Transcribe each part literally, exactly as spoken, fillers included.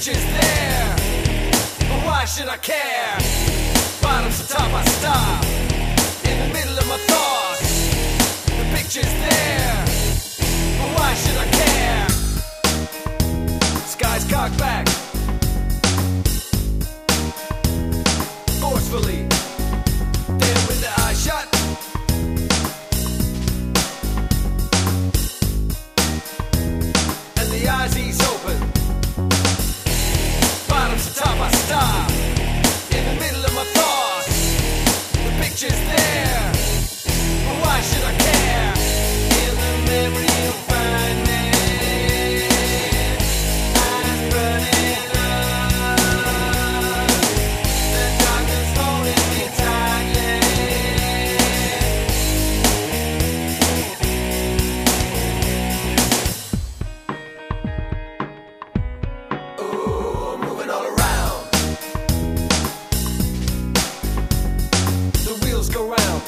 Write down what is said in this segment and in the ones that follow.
picture's there, but why should I care? Bottoms to top I stop, in the middle of my thoughts. The picture's there, but why should I care? Sky's cocked back, forcefully, there with the eyes shut. And the eyes ease open. Bottoms to top I stop, in the middle of my thoughts. The picture's there, but why should I care? In the memory of finding eyes burning up, the darkness holding me tightly. Ooh, moving all around. The wheels go round.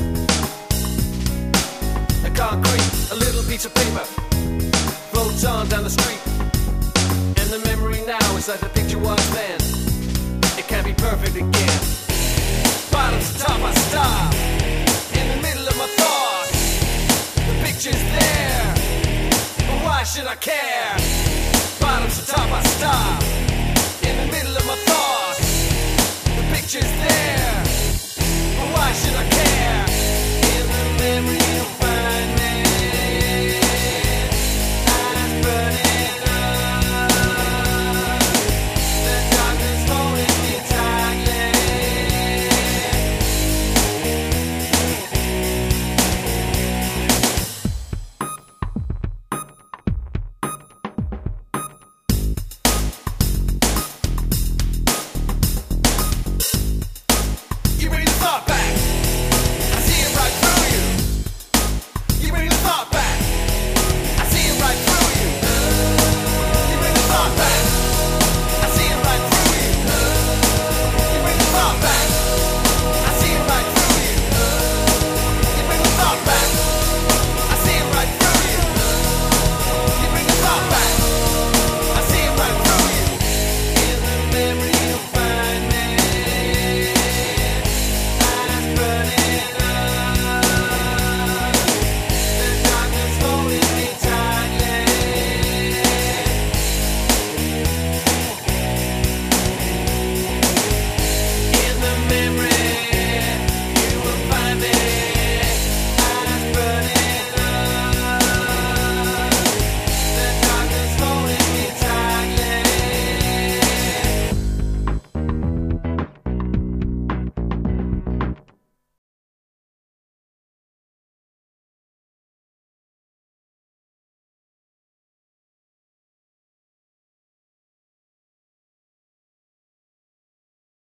The concrete, a little piece of paper, floats on down the street. And the memory now is like the picture was then. It can't be perfect again. Bottoms to top I stop, in the middle of my thoughts. The picture's there, but why should I care? Bottoms to top I stop, in the middle of my thoughts. The picture's there, but why should I care?